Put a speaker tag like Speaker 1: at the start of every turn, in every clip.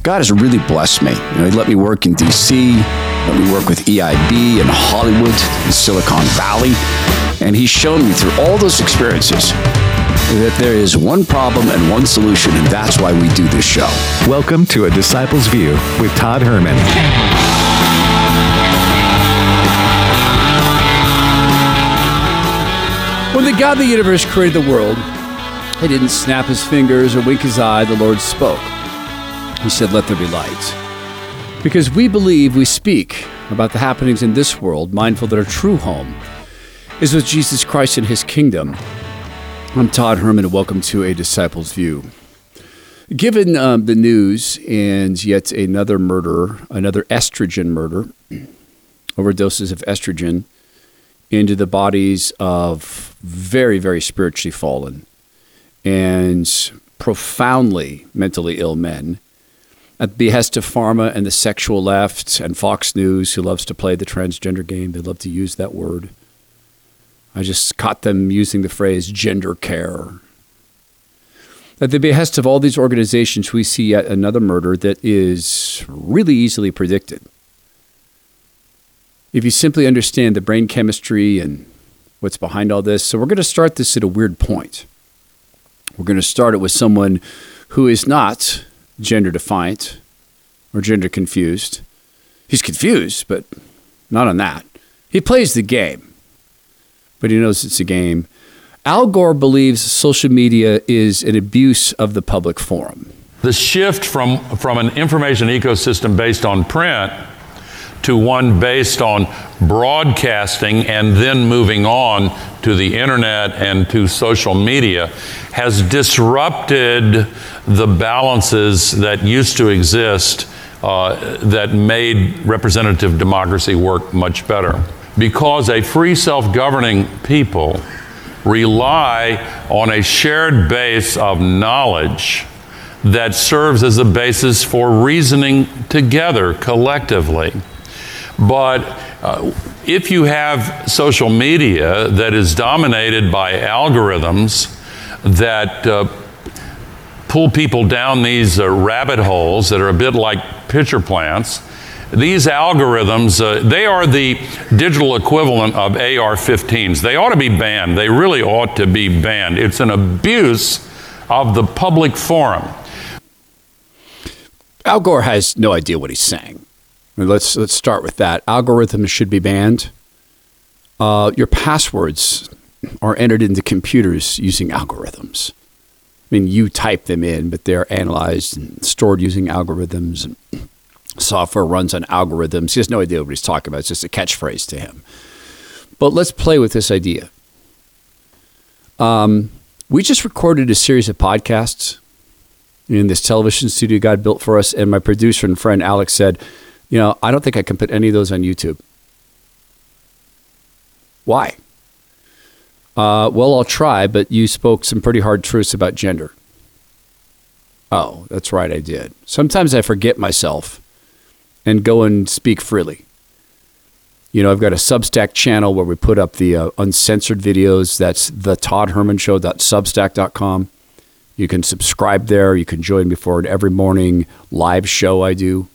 Speaker 1: God has really blessed me. He let me work in D.C., let me work with EIB in Hollywood, in Silicon Valley, and He's shown me through all those experiences that there is one problem and one solution, and that's why we do this show.
Speaker 2: Welcome to A Disciple's View with Todd Herman.
Speaker 3: When the God of the universe created the world, He didn't snap His fingers or wink His eye. The Lord spoke. He said, "Let there be light." Because we believe we speak about the happenings in this world, mindful that our true home is with Jesus Christ and His kingdom. I'm Todd Herman, and welcome to A Disciple's View. Given the news and yet another murder, another estrogen murder, overdoses of estrogen into the bodies of very, very spiritually fallen and profoundly mentally ill men, at the behest of pharma and the sexual left and Fox News, who loves to play the transgender game. They love to use that word. I just caught them using the phrase gender care. At the behest of all these organizations, we see yet another murder that is really easily predicted. If you simply understand the brain chemistry and what's behind all this. So we're going to start this at a weird point. We're going to start it with someone who is not gender defiant or gender confused. He's confused, but not on that. He plays the game, but he knows it's a game. Al Gore believes social media is an abuse of the public forum.
Speaker 4: The shift from an information ecosystem based on print to one based on broadcasting and then moving on to the internet and to social media has disrupted the balances that used to exist that made representative democracy work much better. Because a free self-governing people rely on a shared base of knowledge that serves as a basis for reasoning together collectively. But if you have social media that is dominated by algorithms that pull people down these rabbit holes that are a bit like pitcher plants, these algorithms, they are the digital equivalent of AR-15s. They ought to be banned. They really ought to be banned. It's an abuse of the public forum.
Speaker 3: Al Gore has no idea what he's saying. Let's start with that. Algorithms should be banned. Your passwords are entered into computers using algorithms. I mean, you type them in, but they're analyzed and stored using algorithms. And software runs on algorithms. He has no idea what he's talking about. It's just a catchphrase to him. But let's play with this idea. We just recorded a series of podcasts in this television studio God built for us, and my producer and friend Alex said, I don't think I can put any of those on YouTube. Why? Well, I'll try, but you spoke some pretty hard truths about gender. Oh, that's right, I did. Sometimes I forget myself and go and speak freely. I've got a Substack channel where we put up the uncensored videos. That's thetodhermanshow.substack.com. You can subscribe there. You can join me for an every morning live show I do.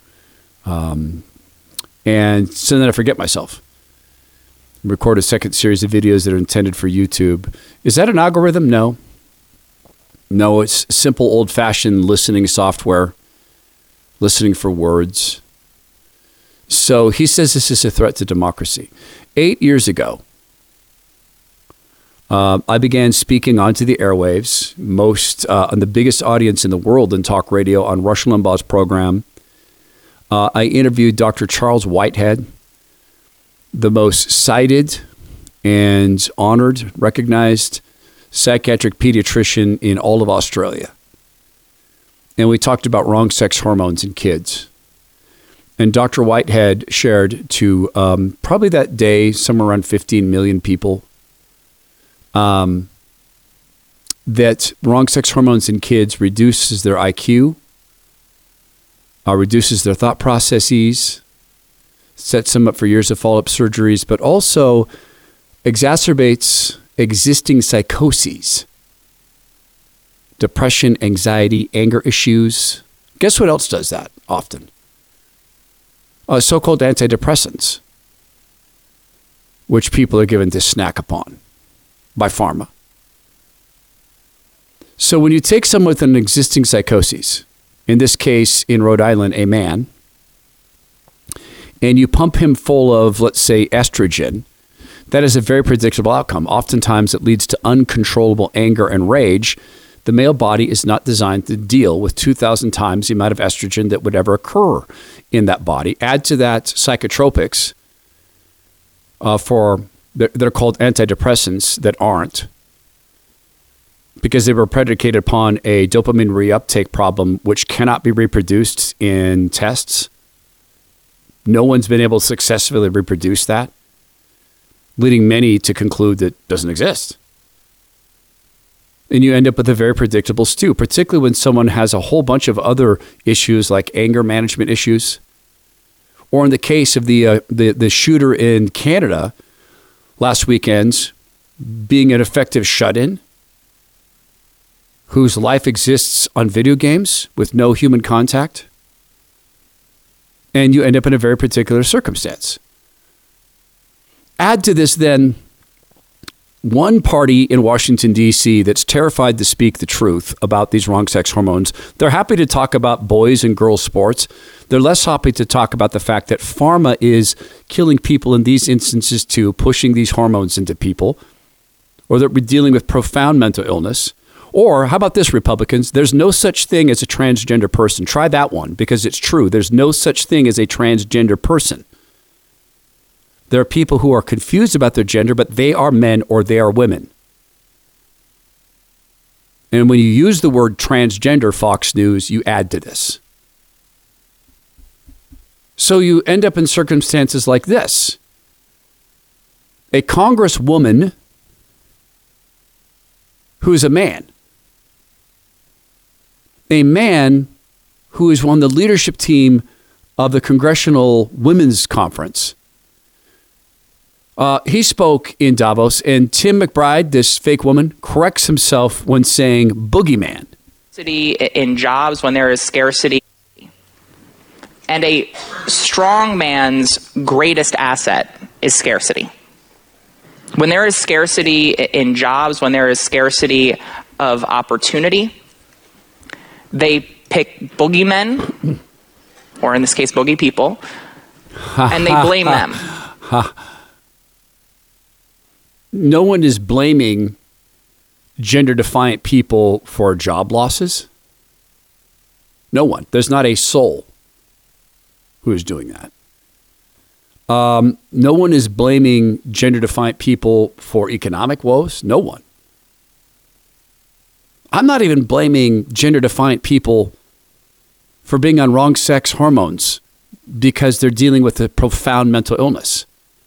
Speaker 3: And so then I forget myself. Record a second series of videos that are intended for YouTube. Is that an algorithm? No. No, it's simple old-fashioned listening software, listening for words. So he says this is a threat to democracy. 8 years ago, I began speaking onto the airwaves, on the biggest audience in the world in talk radio on Rush Limbaugh's program. I interviewed Dr. Charles Whitehead, the most cited and honored, recognized psychiatric pediatrician in all of Australia. And we talked about wrong sex hormones in kids. And Dr. Whitehead shared to probably that day, somewhere around 15 million people, that wrong sex hormones in kids reduces their IQ, reduces their thought processes, sets them up for years of follow-up surgeries, but also exacerbates existing psychoses, depression, anxiety, anger issues. Guess what else does that? often. So-called antidepressants, which people are given to snack upon by pharma. So when you take someone with an existing psychosis, in this case, in Rhode Island, a man, and you pump him full of, let's say, estrogen, that is a very predictable outcome. Oftentimes, it leads to uncontrollable anger and rage. The male body is not designed to deal with 2,000 times the amount of estrogen that would ever occur in that body. Add to that psychotropics they're called antidepressants that aren't, because they were predicated upon a dopamine reuptake problem, which cannot be reproduced in tests. No one's been able to successfully reproduce that, leading many to conclude that it doesn't exist. And you end up with a very predictable stew, particularly when someone has a whole bunch of other issues like anger management issues. Or in the case of the shooter in Canada last weekend, being an effective shut-in, whose life exists on video games with no human contact. And you end up in a very particular circumstance. Add to this then one party in Washington, D.C. that's terrified to speak the truth about these wrong sex hormones. They're happy to talk about boys and girls sports. They're less happy to talk about the fact that pharma is killing people in these instances too, pushing these hormones into people, or that we're dealing with profound mental illness. Or how about this, Republicans? There's no such thing as a transgender person. Try that one, because it's true. There's no such thing as a transgender person. There are people who are confused about their gender, but they are men or they are women. And when you use the word transgender, Fox News, you add to this. So you end up in circumstances like this. A congresswoman who's a man who is on the leadership team of the Congressional Women's Conference. He spoke in Davos, and Tim McBride, this fake woman, corrects himself when saying boogeyman.
Speaker 5: In jobs when there is scarcity. And a strong man's greatest asset is scarcity. When there is scarcity in jobs, when there is scarcity of opportunity, they pick boogeymen, or in this case, boogie people, and they blame them.
Speaker 3: No one is blaming gender-defiant people for job losses. No one. There's not a soul who is doing that. No one is blaming gender-defiant people for economic woes. No one. I'm not even blaming gender-defiant people for being on wrong sex hormones because they're dealing with a profound mental illness.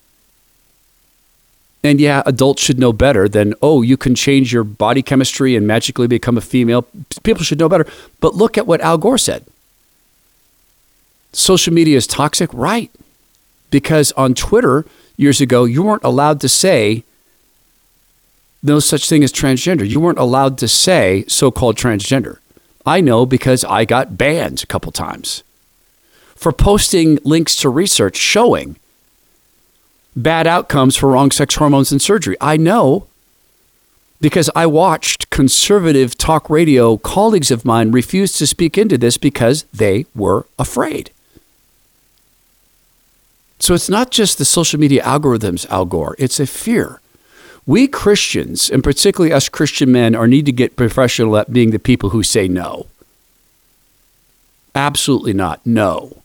Speaker 3: And yeah, adults should know better than, oh, you can change your body chemistry and magically become a female. People should know better. But look at what Al Gore said. Social media is toxic, right? Because on Twitter years ago, you weren't allowed to say no such thing as transgender. You weren't allowed to say so-called transgender. I know because I got banned a couple times for posting links to research showing bad outcomes for wrong sex hormones and surgery. I know because I watched conservative talk radio colleagues of mine refuse to speak into this because they were afraid. So it's not just the social media algorithms, Al Gore. It's a fear. We Christians, and particularly us Christian men, need to get professional at being the people who say no. Absolutely not. No.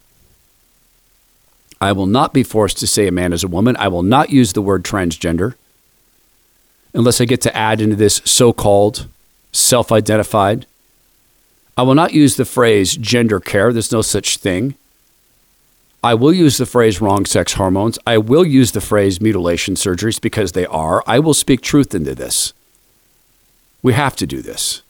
Speaker 3: I will not be forced to say a man is a woman. I will not use the word transgender unless I get to add into this so-called self-identified. I will not use the phrase gender care. There's no such thing. I will use the phrase wrong sex hormones. I will use the phrase mutilation surgeries because they are. I will speak truth into this. We have to do this.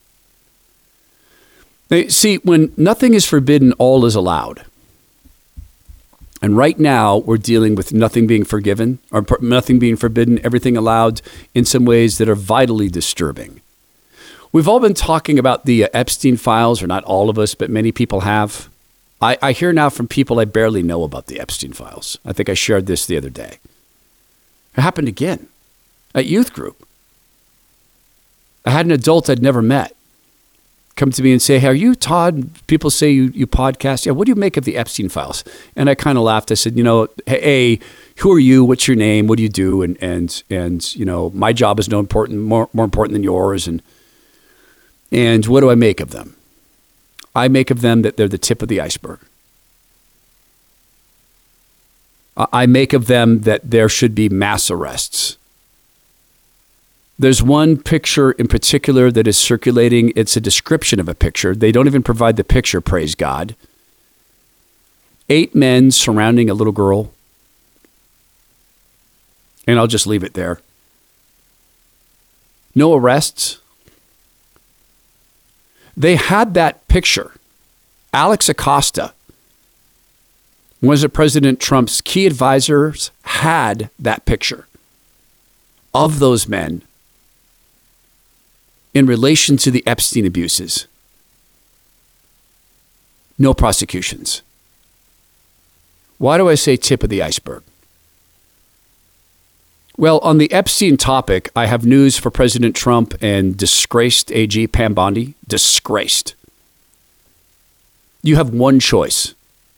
Speaker 3: Now, see, when nothing is forbidden, all is allowed. And right now, we're dealing with nothing being forgiven or nothing being forbidden, everything allowed in some ways that are vitally disturbing. We've all been talking about the Epstein files, or not all of us, but many people have. I hear now from people I barely know about the Epstein files. I think I shared this the other day. It happened again at youth group. I had an adult I'd never met come to me and say, hey, are you Todd? People say you podcast. Yeah, what do you make of the Epstein files? And I kind of laughed. I said, hey, who are you? What's your name? What do you do? And my job is more important than yours. And what do I make of them? I make of them that they're the tip of the iceberg. I make of them that there should be mass arrests. There's one picture in particular that is circulating. It's a description of a picture. They don't even provide the picture, praise God. 8 men surrounding a little girl. And I'll just leave it there. No arrests. They had that picture. Alex Acosta, was it President Trump's key advisors, had that picture of those men in relation to the Epstein abuses. No prosecutions. Why do I say tip of the iceberg? Well, on the Epstein topic, I have news for President Trump and disgraced AG Pam Bondi. Disgraced. You have one choice.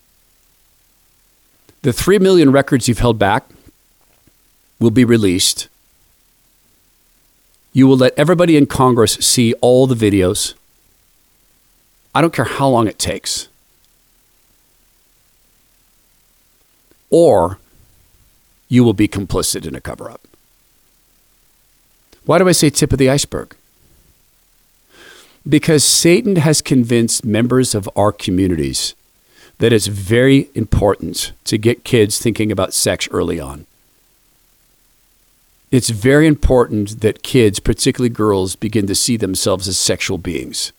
Speaker 3: The 3 million records you've held back will be released. You will let everybody in Congress see all the videos. I don't care how long it takes. Or you will be complicit in a cover-up. Why do I say tip of the iceberg? Because Satan has convinced members of our communities that it's very important to get kids thinking about sex early on. It's very important that kids, particularly girls, begin to see themselves as sexual beings.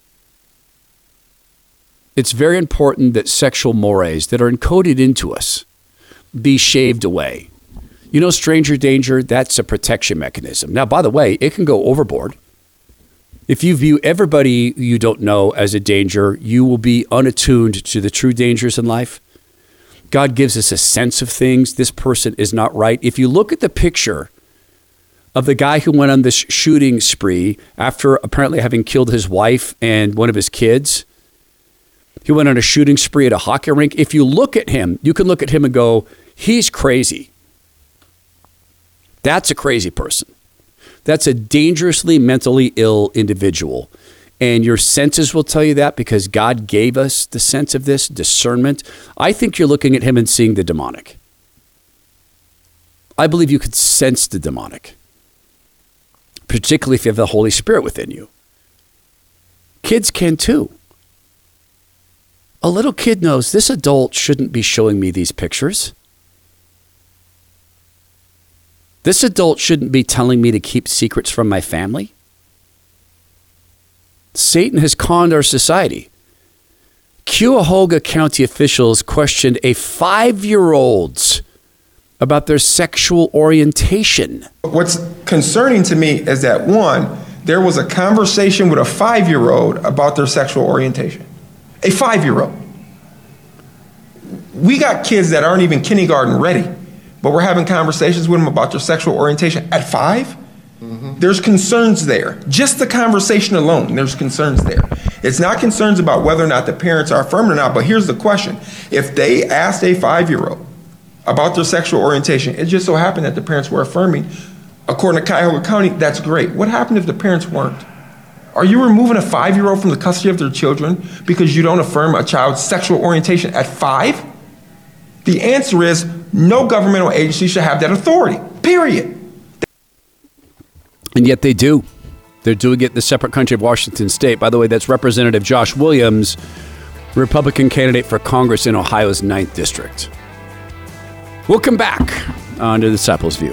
Speaker 3: It's very important that sexual mores that are encoded into us be shaved away. You know, stranger danger, that's a protection mechanism. Now, by the way, it can go overboard. If you view everybody you don't know as a danger, you will be unattuned to the true dangers in life. God gives us a sense of things. This person is not right. If you look at the picture of the guy who went on this shooting spree after apparently having killed his wife and one of his kids, he went on a shooting spree at a hockey rink. If you look at him, you can look at him and go, he's crazy. That's a crazy person. That's a dangerously mentally ill individual. And your senses will tell you that because God gave us the sense of this, discernment. I think you're looking at him and seeing the demonic. I believe you could sense the demonic, particularly if you have the Holy Spirit within you. Kids can too. A little kid knows this adult shouldn't be showing me these pictures. This adult shouldn't be telling me to keep secrets from my family. Satan has conned our society. Cuyahoga County officials questioned a 5-year-old's about their sexual orientation.
Speaker 6: What's concerning to me is that, one, there was a conversation with a 5-year-old about their sexual orientation. A 5-year-old. We got kids that aren't even kindergarten ready, but we're having conversations with them about their sexual orientation at 5? Mm-hmm. There's concerns there. Just the conversation alone, there's concerns there. It's not concerns about whether or not the parents are affirming or not, but here's the question. If they asked a 5-year-old about their sexual orientation, it just so happened that the parents were affirming, according to Cuyahoga County, that's great. What happened if the parents weren't? Are you removing a 5-year-old from the custody of their children because you don't affirm a child's sexual orientation at 5? The answer is no governmental agency should have that authority, period.
Speaker 3: And yet they do. They're doing it in the separate country of Washington State. By the way, that's Representative Josh Williams, Republican candidate for Congress in Ohio's 9th District. We'll come back on to the Disciples View.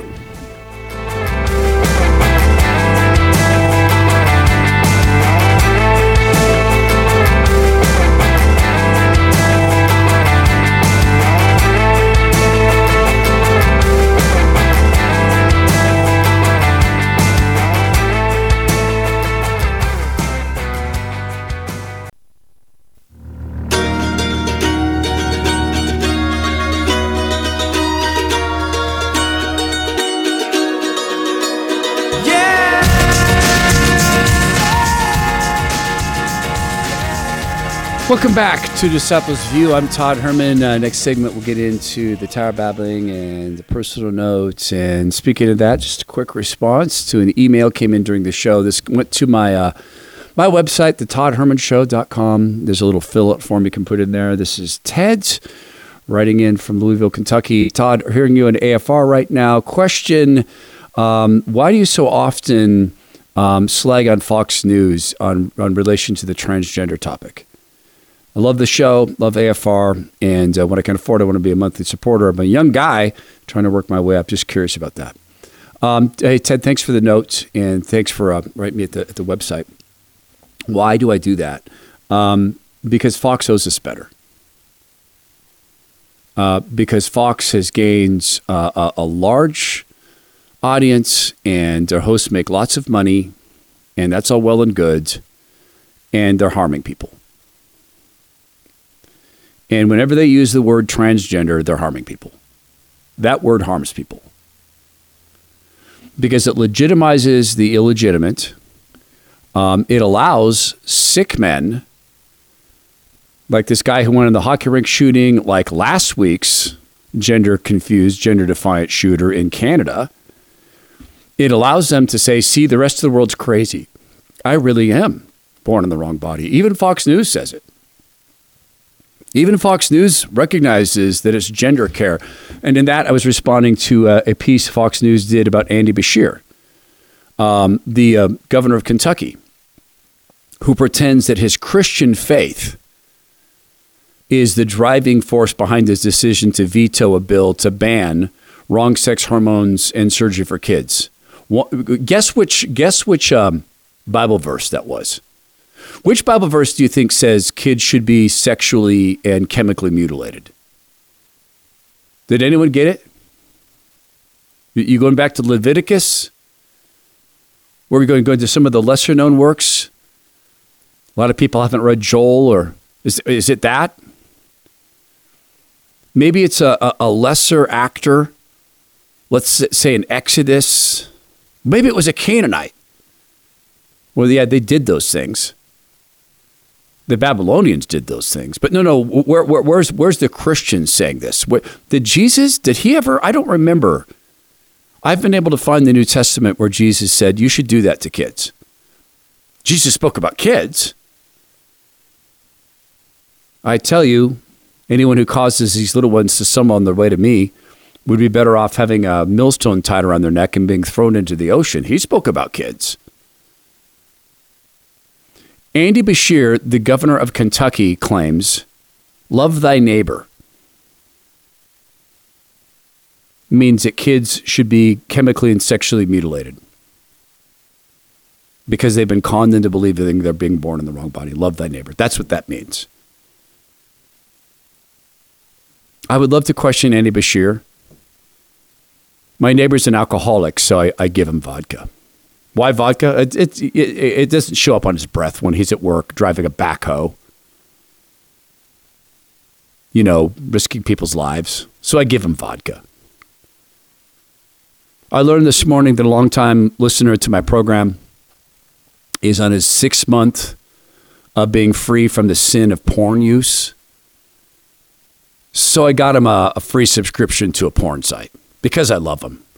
Speaker 3: Welcome back to Disciples View. I'm Todd Herman. Next segment, we'll get into the Tower Babbling and the personal notes. And speaking of that, just a quick response to an email came in during the show. This went to my my website, thetoddhermanshow.com. There's a little fill-out form you can put in there. This is Ted writing in from Louisville, Kentucky. Todd, hearing you on AFR right now. Question, why do you so often slag on Fox News on relation to the transgender topic? I love the show, love AFR, and when I can afford, I want to be a monthly supporter. I'm a young guy trying to work my way up. Just curious about that. Hey, Ted, thanks for the notes, and thanks for writing me at the website. Why do I do that? Because Fox owes us better. Because Fox has gained a large audience, and their hosts make lots of money, and that's all well and good, and they're harming people. And whenever they use the word transgender, they're harming people. That word harms people. Because it legitimizes the illegitimate. It allows sick men, like this guy who went in the hockey rink shooting, like last week's gender-confused, gender-defiant shooter in Canada. It allows them to say, see, the rest of the world's crazy. I really am born in the wrong body. Even Fox News says it. Even Fox News recognizes that it's gender care. And in that, I was responding to a piece Fox News did about Andy Beshear, the governor of Kentucky, who pretends that his Christian faith is the driving force behind his decision to veto a bill to ban wrong sex hormones and surgery for kids. Guess which Bible verse that was? Which Bible verse do you think says kids should be sexually and chemically mutilated? Did anyone get it? You going back to Leviticus? Where are we going to go into some of the lesser known works? A lot of people haven't read Joel, or is it that? Maybe it's a lesser actor. Let's say an Exodus. Maybe it was a Canaanite. Well, yeah, they did those things. The Babylonians did those things. But no, where's the Christian saying this? Did he ever? I don't remember. I've been able to find the New Testament where Jesus said, you should do that to kids. Jesus spoke about kids. I tell you, anyone who causes these little ones to stumble on their way to me would be better off having a millstone tied around their neck and being thrown into the ocean. He spoke about kids. Andy Beshear, the governor of Kentucky, claims, love thy neighbor means that kids should be chemically and sexually mutilated because they've been conned into believing they're being born in the wrong body. Love thy neighbor. That's what that means. I would love to question Andy Beshear. My neighbor's an alcoholic, so I give him vodka. Why vodka? It doesn't show up on his breath when he's at work driving a backhoe, risking people's lives. So I give him vodka. I learned this morning that a longtime listener to my program is on his 6th month of being free from the sin of porn use. So I got him a free subscription to a porn site because I love him.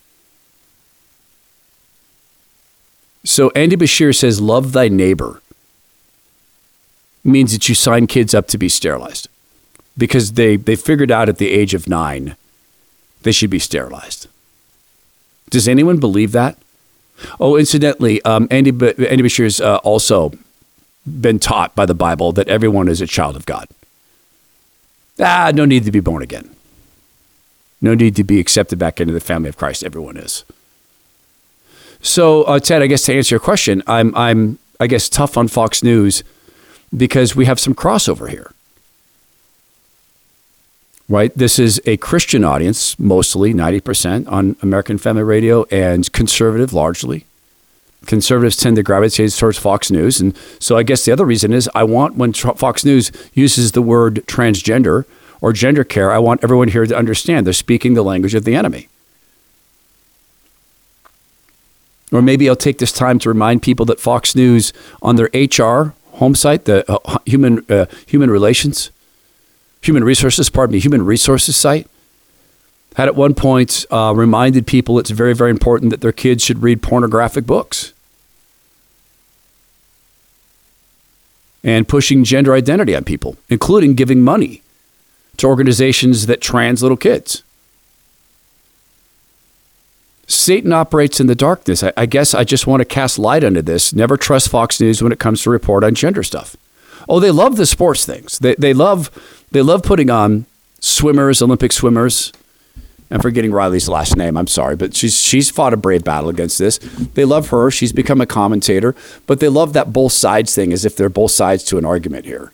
Speaker 3: So Andy Beshear says, love thy neighbor means that you sign kids up to be sterilized because they figured out at the age of 9 they should be sterilized. Does anyone believe that? Oh, incidentally, Andy Beshear's also been taught by the Bible that everyone is a child of God. No need to be born again. No need to be accepted back into the family of Christ. Everyone is. So, Ted, I guess to answer your question, I'm tough on Fox News because we have some crossover here. Right? This is a Christian audience, mostly 90% on American Family Radio, and conservative largely. Conservatives tend to gravitate towards Fox News. And so I guess the other reason is I want, when Fox News uses the word transgender or gender care, I want everyone here to understand they're speaking the language of the enemy. Or maybe I'll take this time to remind people that Fox News on their HR home site, the human resources site, had at one point reminded people it's very, very important that their kids should read pornographic books. And pushing gender identity on people, including giving money to organizations that trans little kids. Satan operates in the darkness. I guess I just want to cast light onto this. Never trust Fox News when it comes to report on gender stuff. Oh, they love the sports things. They love putting on swimmers, Olympic swimmers. I'm forgetting Riley's last name. I'm sorry, but she's fought a brave battle against this. They love her. She's become a commentator, but they love that both sides thing as if they're both sides to an argument here.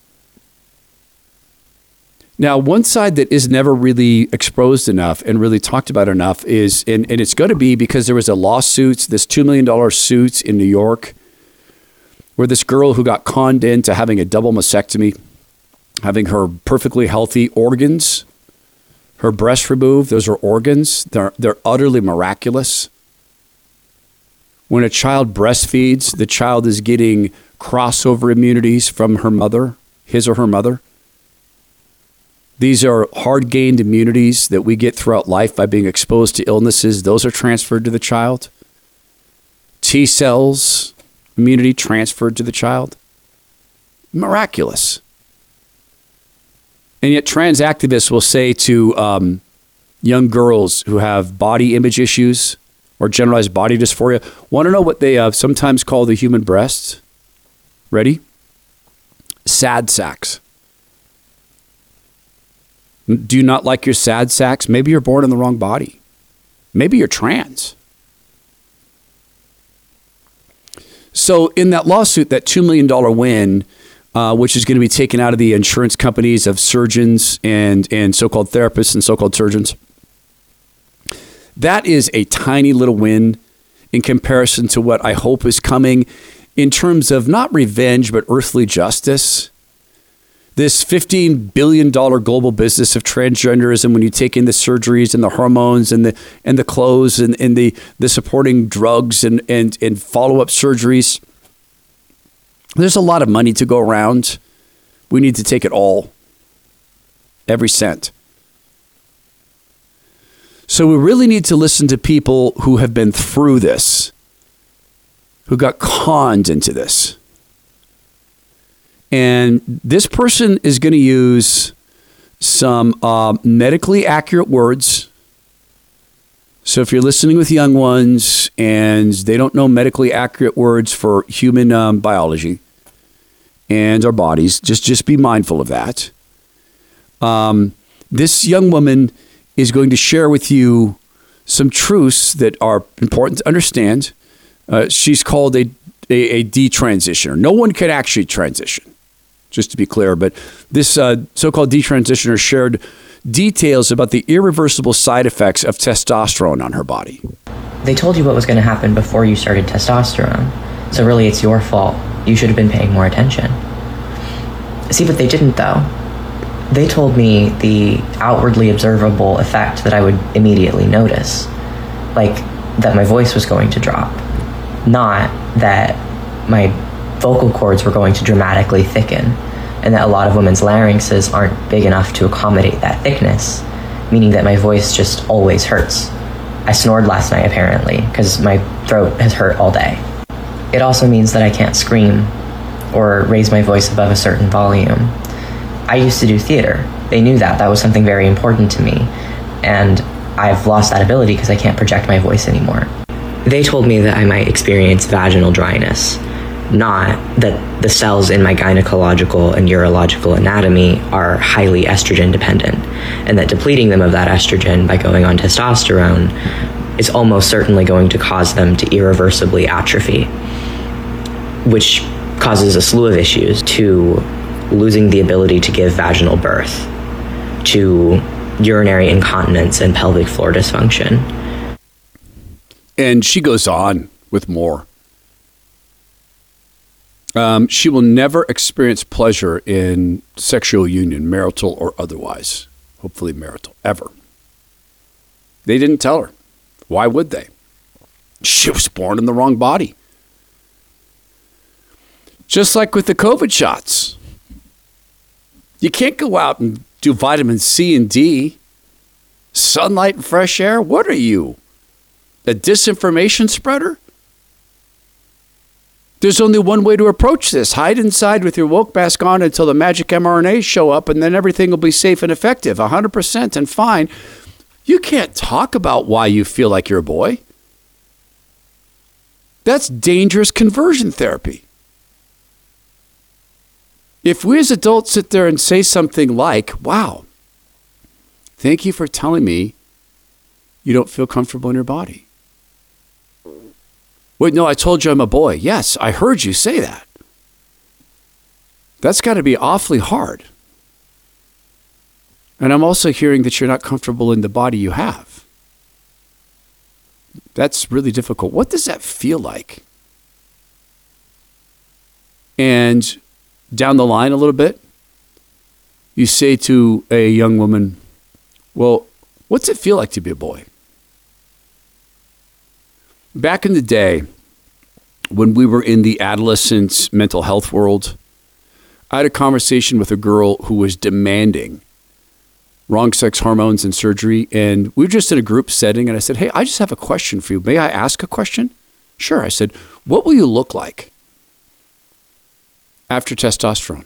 Speaker 3: Now, one side that is never really exposed enough and really talked about enough is, and it's going to be because there was a lawsuit, this $2 million suit in New York, where this girl who got conned into having a double mastectomy, having her perfectly healthy organs, her breast removed, those are organs. They're utterly miraculous. When a child breastfeeds, the child is getting crossover immunities from her mother, his or her mother. These are hard-gained immunities that we get throughout life by being exposed to illnesses. Those are transferred to the child. T cells, immunity transferred to the child. Miraculous. And yet trans activists will say to young girls who have body image issues or generalized body dysphoria, want to know what they sometimes call the human breast? Ready? Sad sacks. Do you not like your sad sacks? Maybe you're born in the wrong body. Maybe you're trans. So in that lawsuit, that $2 million win, which is going to be taken out of the insurance companies of surgeons and so-called therapists and so-called surgeons, that is a tiny little win in comparison to what I hope is coming in terms of not revenge, but earthly justice. This $15 billion global business of transgenderism, when you take in the surgeries and the hormones and the clothes and the supporting drugs and follow-up surgeries, there's a lot of money to go around. We need to take it all, every cent. So we really need to listen to people who have been through this, who got conned into this. And this person is going to use some medically accurate words. So if you're listening with young ones and they don't know medically accurate words for human biology and our bodies, just be mindful of that. This young woman is going to share with you some truths that are important to understand. She's called a detransitioner. No one can actually transition, just to be clear. But this so-called detransitioner shared details about the irreversible side effects of testosterone on her body.
Speaker 7: They told you what was going to happen before you started testosterone. So really, it's your fault. You should have been paying more attention. See, but they didn't, though. They told me the outwardly observable effect that I would immediately notice. Like, that my voice was going to drop. Not that my vocal cords were going to dramatically thicken, and that a lot of women's larynxes aren't big enough to accommodate that thickness, meaning that my voice just always hurts. I snored last night, apparently, because my throat has hurt all day. It also means that I can't scream or raise my voice above a certain volume. I used to do theater. They knew that. That was something very important to me, and I've lost that ability because I can't project my voice anymore. They told me that I might experience vaginal dryness, not that the cells in my gynecological and urological anatomy are highly estrogen dependent, and that depleting them of that estrogen by going on testosterone is almost certainly going to cause them to irreversibly atrophy, which causes a slew of issues, to losing the ability to give vaginal birth, to urinary incontinence and pelvic floor dysfunction.
Speaker 3: And she goes on with more. She will never experience pleasure in sexual union, marital or otherwise. Hopefully marital, ever. They didn't tell her. Why would they? She was born in the wrong body. Just like with the COVID shots. You can't go out and do vitamin C and D, sunlight and fresh air. What are you, a disinformation spreader? There's only one way to approach this. Hide inside with your woke mask on until the magic mRNAs show up, and then everything will be safe and effective, 100% and fine. You can't talk about why you feel like you're a boy. That's dangerous conversion therapy. If we as adults sit there and say something like, wow, thank you for telling me you don't feel comfortable in your body. Wait, no, I told you I'm a boy. Yes, I heard you say that. That's got to be awfully hard. And I'm also hearing that you're not comfortable in the body you have. That's really difficult. What does that feel like? And down the line a little bit, you say to a young woman, well, what's it feel like to be a boy? Back in the day, when we were in the adolescent mental health world, I had a conversation with a girl who was demanding wrong sex hormones and surgery. And we were just in a group setting. And I said, hey, I just have a question for you. May I ask a question? Sure. I said, what will you look like after testosterone?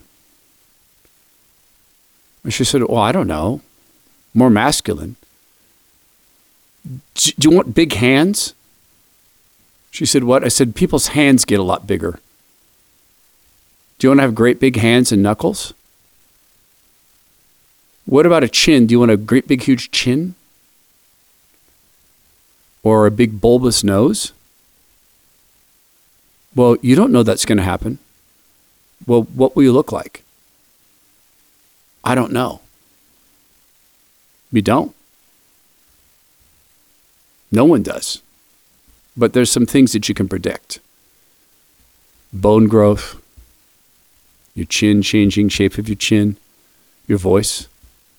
Speaker 3: And she said, well, I don't know. More masculine. Do you want big hands? She said, what? I said, people's hands get a lot bigger. Do you want to have great big hands and knuckles? What about a chin? Do you want a great big huge chin? Or a big bulbous nose? Well, you don't know that's going to happen. Well, what will you look like? I don't know. You don't. No one does. But there's some things that you can predict. Bone growth, your chin changing shape of your chin, your voice.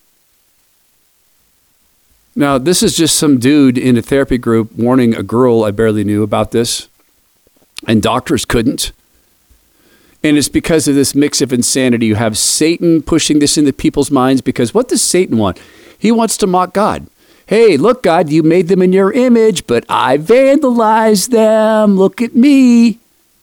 Speaker 3: Now, this is just some dude in a therapy group warning a girl I barely knew about this, and doctors couldn't. And it's because of this mix of insanity. You have Satan pushing this into people's minds, because what does Satan want? He wants to mock God. Hey, look, God, you made them in your image, but I vandalized them. Look at me.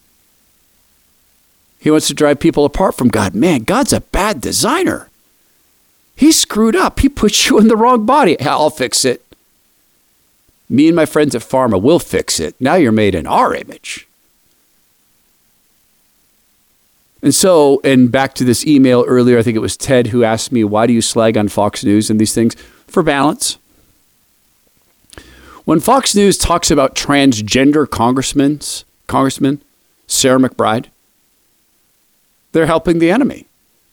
Speaker 3: He wants to drive people apart from God. Man, God's a bad designer. He screwed up. He put you in the wrong body. I'll fix it. Me and my friends at Pharma will fix it. Now you're made in our image. And so, and back to this email earlier, I think it was Ted who asked me, why do you slag on Fox News and these things? For balance. When Fox News talks about transgender Congressman Sarah McBride, they're helping the enemy.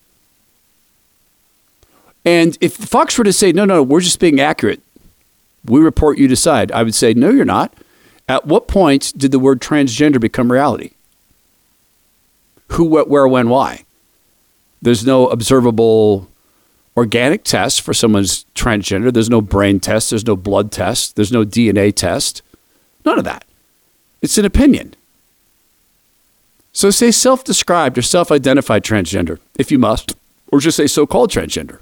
Speaker 3: And if Fox were to say, no, we're just being accurate, we report, you decide, I would say, no, you're not. At what point did the word transgender become reality? Who, what, where, when, why? There's no observable organic test for someone's transgender. There's no brain test. There's no blood test. There's no DNA test. None of that. It's an opinion. So say self-described or self-identified transgender, if you must, or just say so-called transgender.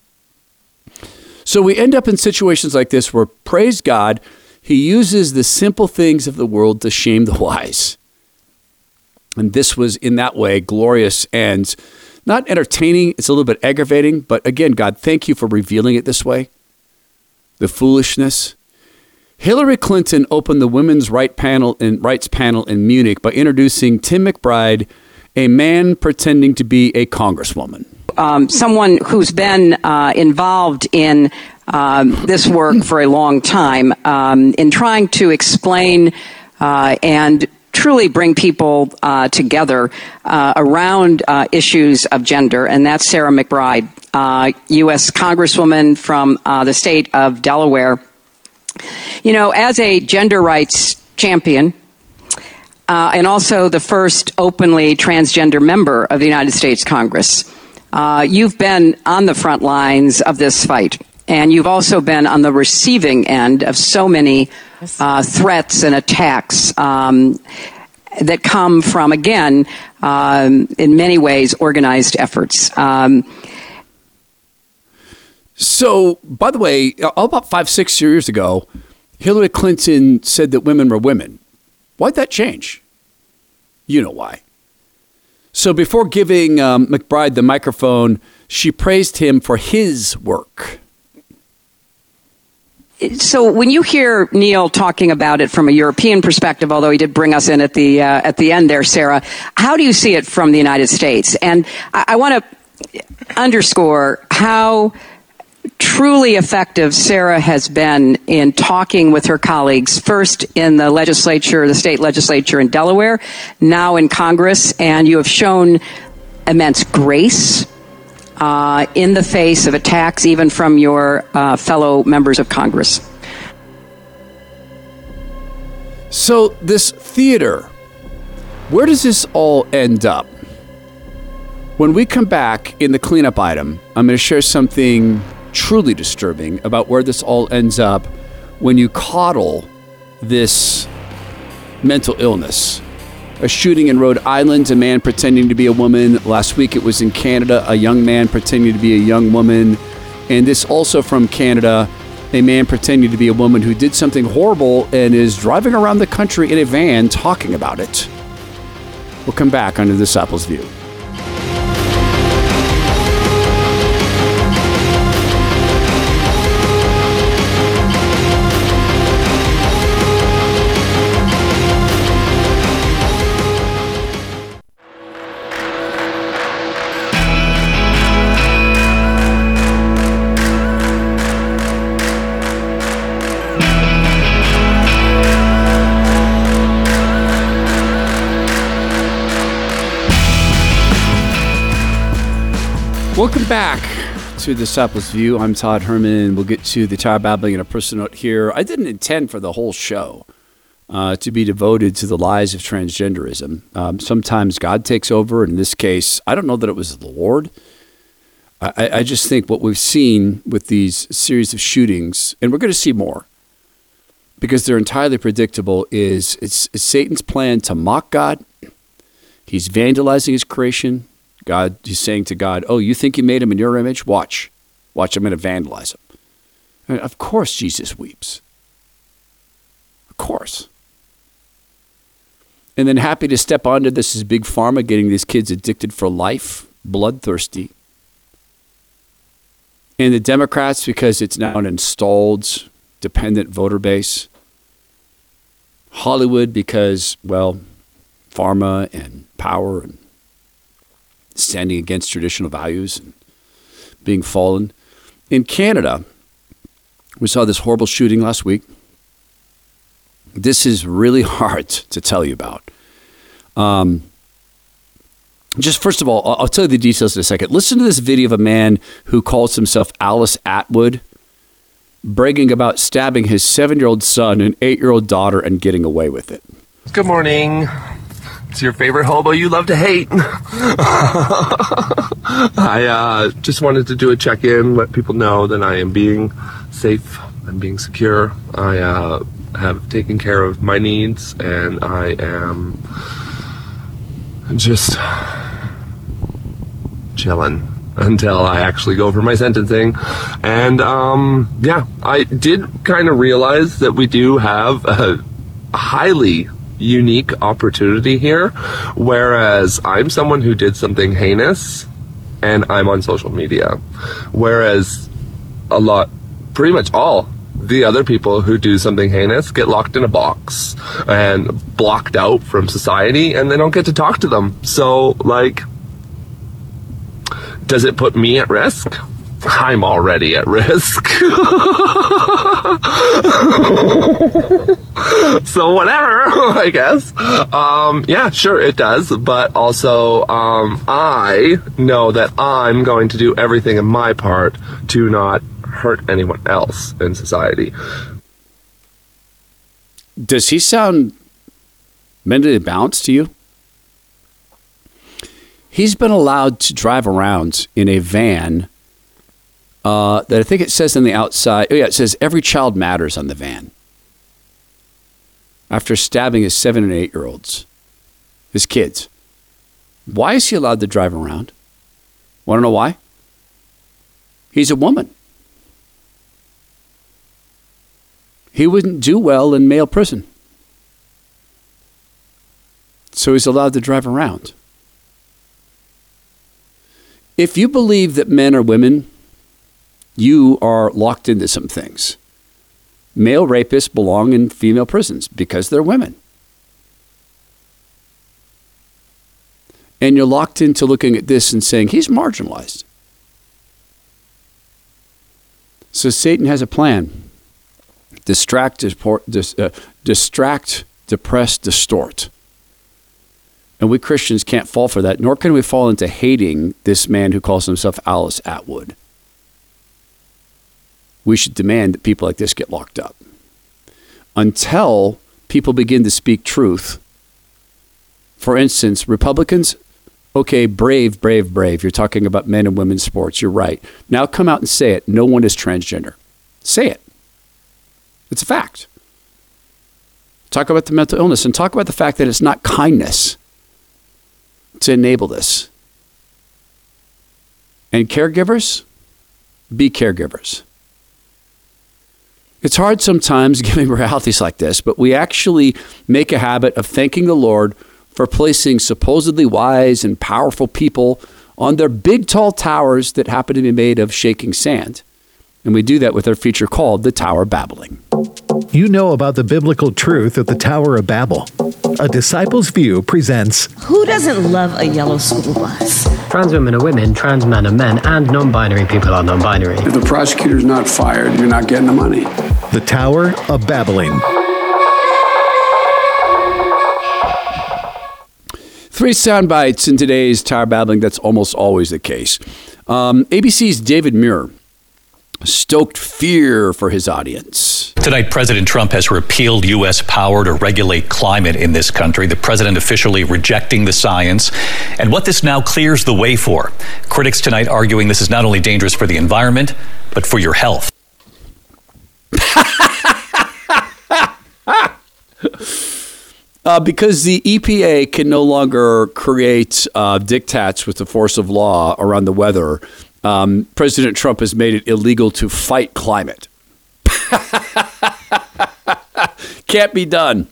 Speaker 3: So we end up in situations like this where, praise God, he uses the simple things of the world to shame the wise. And this was, in that way, glorious and not entertaining. It's a little bit aggravating. But again, God, thank you for revealing it this way. The foolishness. Hillary Clinton opened the women's rights panel in Munich by introducing Tim McBride, a man pretending to be a congresswoman.
Speaker 8: Someone who's been involved in this work for a long time in trying to explain and truly bring people together around issues of gender, and that's Sarah McBride, U.S. Congresswoman from the state of Delaware. You know, as a gender rights champion, and also the first openly transgender member of the United States Congress, you've been on the front lines of this fight, and you've also been on the receiving end of so many threats and attacks. that come from, again, in many ways, organized efforts.
Speaker 3: So, by the way, about 5-6 years ago, Hillary Clinton said that women were women. Why'd that change? You know why. So before giving McBride the microphone, she praised him for his work.
Speaker 8: So when you hear Neil talking about it from a European perspective, although he did bring us in at the end there, Sarah, how do you see it from the United States? And I want to underscore how truly effective Sarah has been in talking with her colleagues, first in the legislature, the state legislature in Delaware, now in Congress, and you have shown immense grace in the face of attacks, even from your fellow members of Congress.
Speaker 3: So this theater, where does this all end up? When we come back in the cleanup item, I'm going to share something truly disturbing about where this all ends up when you coddle this mental illness. A shooting in Rhode Island, a man pretending to be a woman. Last week it was in Canada, a young man pretending to be a young woman. And this also from Canada, a man pretending to be a woman who did something horrible and is driving around the country in a van talking about it. We'll come back on The Disciples' View. Welcome back to Disciples View. I'm Todd Herman. We'll get to the Tower Babbling in a personal note here. I didn't intend for the whole show to be devoted to the lies of transgenderism. Sometimes God takes over. In this case, I don't know that it was the Lord. I just think what we've seen with these series of shootings, and we're going to see more, because they're entirely predictable, is it's Satan's plan to mock God. He's vandalizing his creation. God, he's saying to God, oh, you think you made him in your image? Watch, I'm going to vandalize him. And of course Jesus weeps. Of course. And then happy to step onto this is Big Pharma, getting these kids addicted for life, bloodthirsty. And the Democrats, because it's now an installed, dependent voter base. Hollywood, because, well, pharma and power and standing against traditional values and being fallen. In Canada, we saw this horrible shooting last week. This is really hard to tell you about. Just first of all, I'll tell you the details in a second. Listen to this video of a man who calls himself Alice Atwood, bragging about stabbing his 7-year-old son and 8-year-old daughter and getting away with it.
Speaker 9: Good morning. It's your favorite hobo you love to hate. I just wanted to do a check-in, let people know that I am being safe, I'm being secure. I have taken care of my needs, and I am just chilling until I actually go for my sentencing. And yeah, I did kind of realize that we do have a highly unique opportunity here, whereas I'm someone who did something heinous and I'm on social media, whereas pretty much all the other people who do something heinous get locked in a box and blocked out from society, and they don't get to talk to them. So, like, does it put me at risk? I'm already at risk. So whatever, I guess. Yeah, sure, it does. But also, I know that I'm going to do everything in my part to not hurt anyone else in society.
Speaker 3: Does he sound mentally balanced to you? He's been allowed to drive around in a van that I think it says on the outside, it says every child matters on the van. After stabbing his 7 and 8-year-olds. his kids. Why is he allowed to drive around? Want to know why? He's a woman. He wouldn't do well in male prison. So he's allowed to drive around. If you believe that men are women, you are locked into some things. Male rapists belong in female prisons because they're women. And you're locked into looking at this and saying, he's marginalized. So Satan has a plan. Distract, depress, distort. And we Christians can't fall for that, nor can we fall into hating this man who calls himself Alice Atwood. We should demand that people like this get locked up. Until people begin to speak truth. For instance, Republicans, okay, brave. You're talking about men and women's sports. You're right. Now come out and say it. No one is transgender. Say it. It's a fact. Talk about the mental illness and talk about the fact that it's not kindness to enable this. And caregivers, be caregivers. It's hard sometimes giving realities like this, but we actually make a habit of thanking the Lord for placing supposedly wise and powerful people on their big, tall towers that happen to be made of shaking sand. And we do that with our feature called The Tower Babbling.
Speaker 2: You know about the biblical truth of the Tower of Babel. A Disciple's View presents
Speaker 10: Who doesn't love a yellow school bus?
Speaker 11: Trans women are women, trans men are men, and non-binary people are non-binary.
Speaker 12: If the prosecutor's not fired, you're not getting the money.
Speaker 2: The Tower of Babbling.
Speaker 3: 3 sound bites in today's Tower Babbling. That's almost always the case. ABC's David Muir stoked fear for his audience.
Speaker 13: Tonight, President Trump has repealed U.S. power to regulate climate in this country. The president officially rejecting the science. And what this now clears the way for. Critics tonight arguing this is not only dangerous for the environment, but for your health.
Speaker 3: Because the EPA can no longer create diktats with the force of law around the weather, President Trump has made it illegal to fight climate. Can't be done.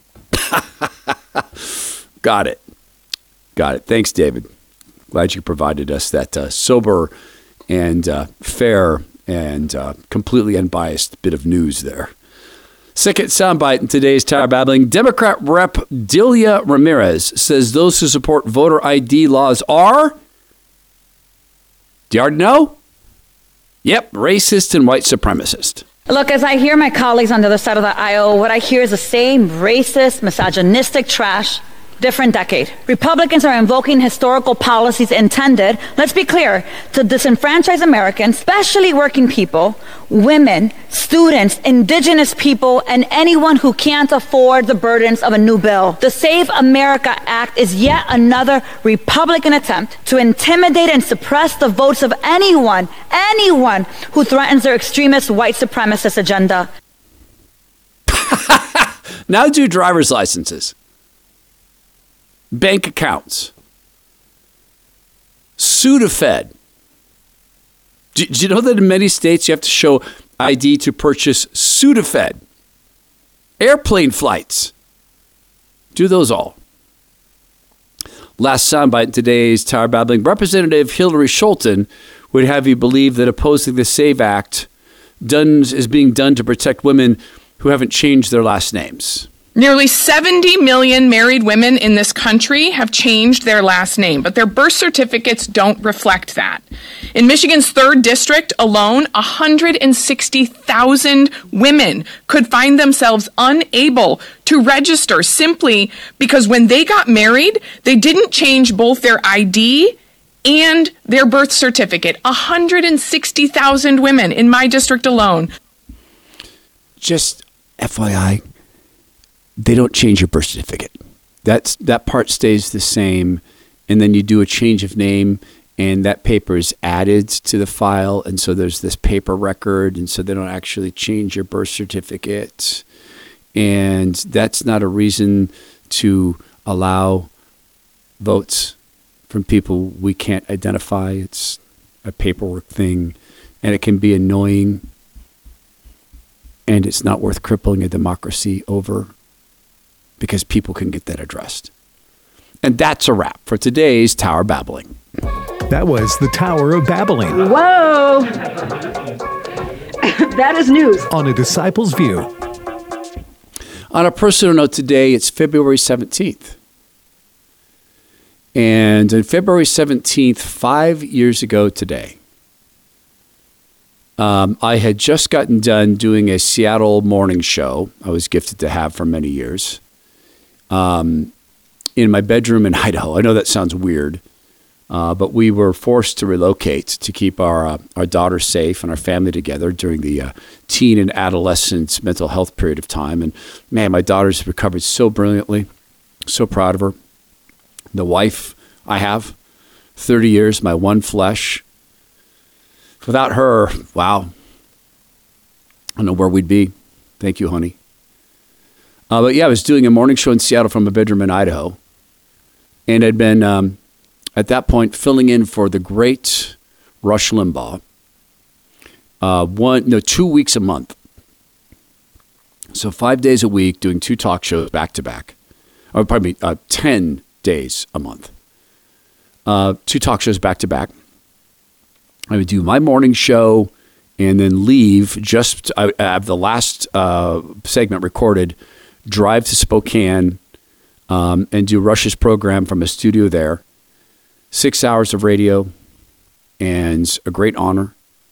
Speaker 3: Got it. Thanks, David. Glad you provided us that sober and fair and completely unbiased bit of news there. Second soundbite in today's Tower Babbling. Democrat Rep. Delia Ramirez says those who support voter ID laws are... Do you already know? Yep, racist and white supremacist.
Speaker 10: Look, as I hear my colleagues on the other side of the aisle, what I hear is the same racist, misogynistic trash, different decade. Republicans are invoking historical policies intended, let's be clear, to disenfranchise Americans, especially working people, women, students, indigenous people, and anyone who can't afford the burdens of a new bill. The Save America Act is yet another Republican attempt to intimidate and suppress the votes of anyone who threatens their extremist white supremacist agenda.
Speaker 3: Now do driver's licenses. Bank accounts, Sudafed. Do you know that in many states you have to show ID to purchase Sudafed? Airplane flights. Do those all. Last soundbite in today's Tower Babbling. Representative Hillary Scholten would have you believe that opposing the SAVE Act is being done to protect women who haven't changed their last names.
Speaker 14: Nearly 70 million married women in this country have changed their last name, but their birth certificates don't reflect that. In Michigan's 3rd district alone, 160,000 women could find themselves unable to register simply because when they got married, they didn't change both their ID and their birth certificate. 160,000 women in my district alone.
Speaker 3: Just FYI, they don't change your birth certificate. That part stays the same, and then you do a change of name, and that paper is added to the file, and so there's this paper record, and so they don't actually change your birth certificate, and that's not a reason to allow votes from people we can't identify. It's a paperwork thing, and it can be annoying, and it's not worth crippling a democracy over because people can get that addressed. And that's a wrap for today's Tower Babbling.
Speaker 2: That was the Tower of Babbling.
Speaker 15: Whoa! That is news.
Speaker 2: On A Disciple's View.
Speaker 3: On a personal note today, it's February 17th. And on February 17th, 5 years ago today, I had just gotten done doing a Seattle morning show I was gifted to have for many years in my bedroom in Idaho. I know that sounds weird, but we were forced to relocate to keep our daughter safe and our family together during the teen and adolescent mental health period of time. And man, my daughter's recovered so brilliantly. So proud of her. The wife I have, 30 years, my one flesh. Without her, wow, I don't know where we'd be. Thank you, honey. But yeah, I was doing a morning show in Seattle from a bedroom in Idaho. And I'd been, at that point, filling in for the great Rush Limbaugh 2 weeks a month. So 5 days a week, doing 2 talk shows back to back. Or pardon me, 10 days a month. 2 talk shows back to back. I would do my morning show and then leave I have the last segment recorded, drive to Spokane and do Rush's program from a studio there. 6 hours of radio and a great honor.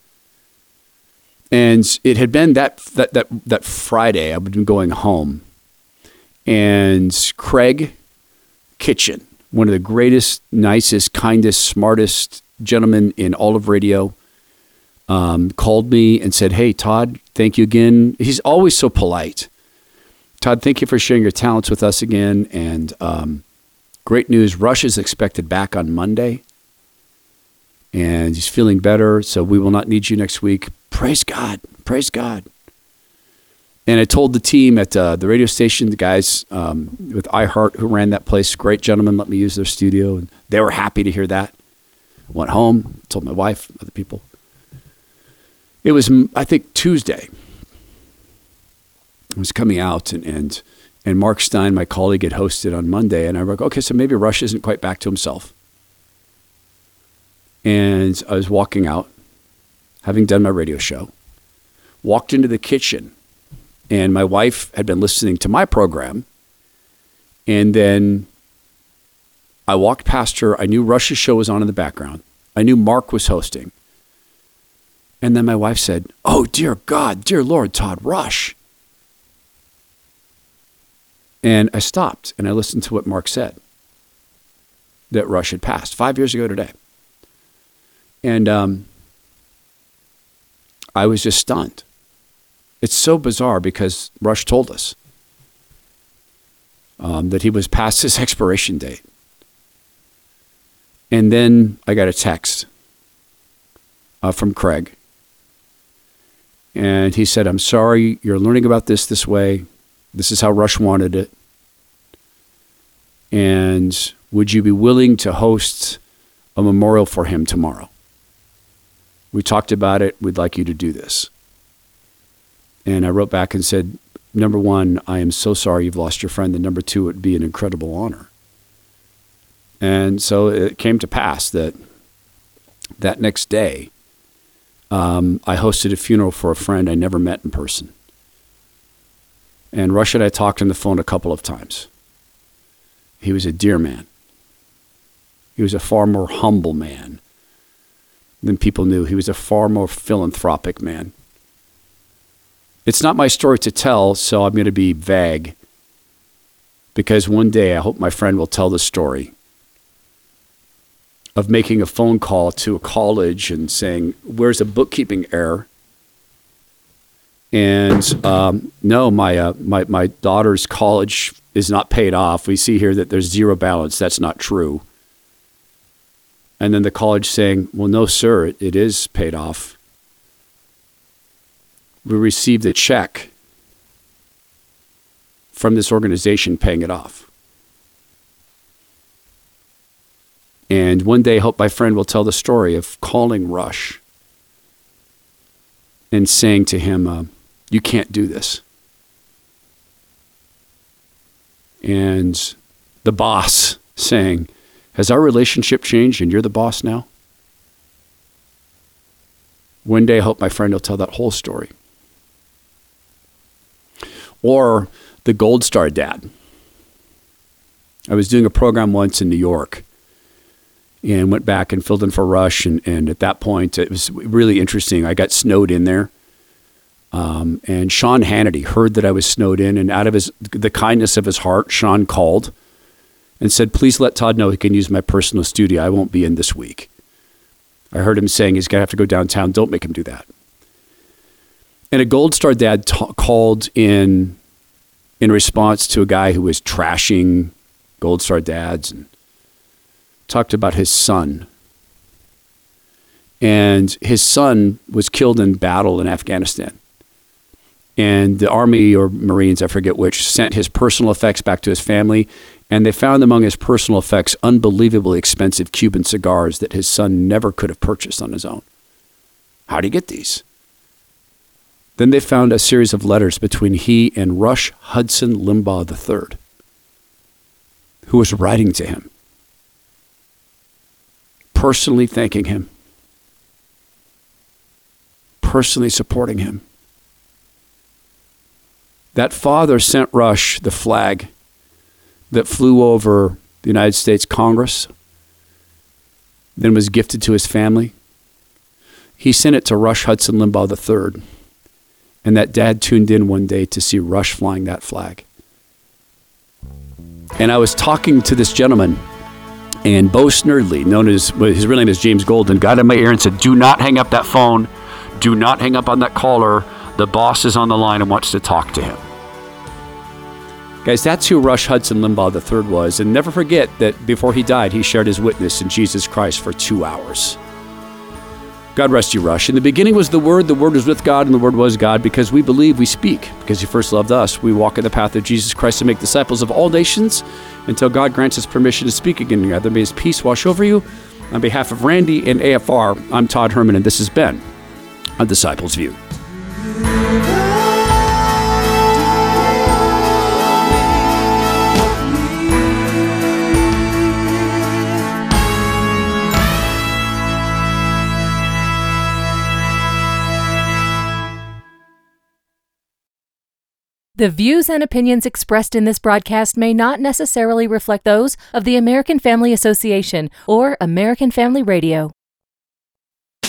Speaker 3: And it had been that Friday I would be going home. And Craig Kitchen, one of the greatest, nicest, kindest, smartest gentlemen in all of radio, called me and said, "Hey, Todd, thank you again." He's always so polite. "Todd, thank you for sharing your talents with us again. And great news, Rush is expected back on Monday. And he's feeling better, so we will not need you next week." Praise God. Praise God. And I told the team at the radio station, the guys with iHeart who ran that place, great gentlemen, let me use their studio. And they were happy to hear that. Went home, told my wife, other people. It was, I think, Tuesday. It was coming out, and Mark Stein, my colleague, had hosted on Monday. And I was like, okay, so maybe Rush isn't quite back to himself. And I was walking out, having done my radio show, walked into the kitchen. And my wife had been listening to my program. And then I walked past her. I knew Rush's show was on in the background. I knew Mark was hosting. And then my wife said, "Oh, dear God, dear Lord, Todd, Rush." And I stopped and I listened to what Mark said, that Rush had passed 5 years ago today. And I was just stunned. It's so bizarre because Rush told us that he was past his expiration date. And then I got a text from Craig. And he said, "I'm sorry, you're learning about this way. This is how Rush wanted it. And would you be willing to host a memorial for him tomorrow? We talked about it. We'd like you to do this." And I wrote back and said, number one, I am so sorry you've lost your friend. And number two, it would be an incredible honor. And so it came to pass that next day, I hosted a funeral for a friend I never met in person. And Rush and I talked on the phone a couple of times. He was a dear man. He was a far more humble man than people knew. He was a far more philanthropic man. It's not my story to tell, so I'm going to be vague. Because one day I hope my friend will tell the story of making a phone call to a college and saying, "Where's a bookkeeping error?" And no, my daughter's college is not paid off. We see here that there's zero balance. That's not true. And then the college saying, "Well, no, sir, it is paid off. We received a check from this organization paying it off." And one day I hope my friend will tell the story of calling Rush and saying to him, you can't do this. And the boss saying, has our relationship changed and you're the boss now? One day I hope my friend will tell that whole story. Or the Gold Star dad. I was doing a program once in New York and went back and filled in for Rush. And at that point, it was really interesting. I got snowed in there. And Sean Hannity heard that I was snowed in. And out of the kindness of his heart, Sean called and said, please let Todd know he can use my personal studio. I won't be in this week. I heard him saying he's going to have to go downtown. Don't make him do that. And a Gold Star dad called in response to a guy who was trashing Gold Star dads and talked about his son. And his son was killed in battle in Afghanistan. And the Army or Marines, I forget which, sent his personal effects back to his family. And they found among his personal effects unbelievably expensive Cuban cigars that his son never could have purchased on his own. How do you get these? Then they found a series of letters between he and Rush Hudson Limbaugh III, who was writing to him, personally thanking him, personally supporting him. That father sent Rush the flag that flew over the United States Congress, then was gifted to his family. He sent it to Rush Hudson Limbaugh III. And that dad tuned in one day to see Rush flying that flag. And I was talking to this gentleman, and Bo Snerdley, known as, his real name is James Golden, got in my ear and said, do not hang up that phone. Do not hang up on that caller. The boss is on the line and wants to talk to him. Guys, that's who Rush Hudson Limbaugh III was. And never forget that before he died, he shared his witness in Jesus Christ for 2 hours. God rest you, Rush. In the beginning was the Word was with God, and the Word was God. Because we believe, we speak. Because he first loved us, we walk in the path of Jesus Christ to make disciples of all nations until God grants us permission to speak again together. May his peace wash over you. On behalf of Randy and AFR, I'm Todd Herman, and this has been A Disciple's View.
Speaker 15: The views and opinions expressed in this broadcast may not necessarily reflect those of the American Family Association or American Family Radio.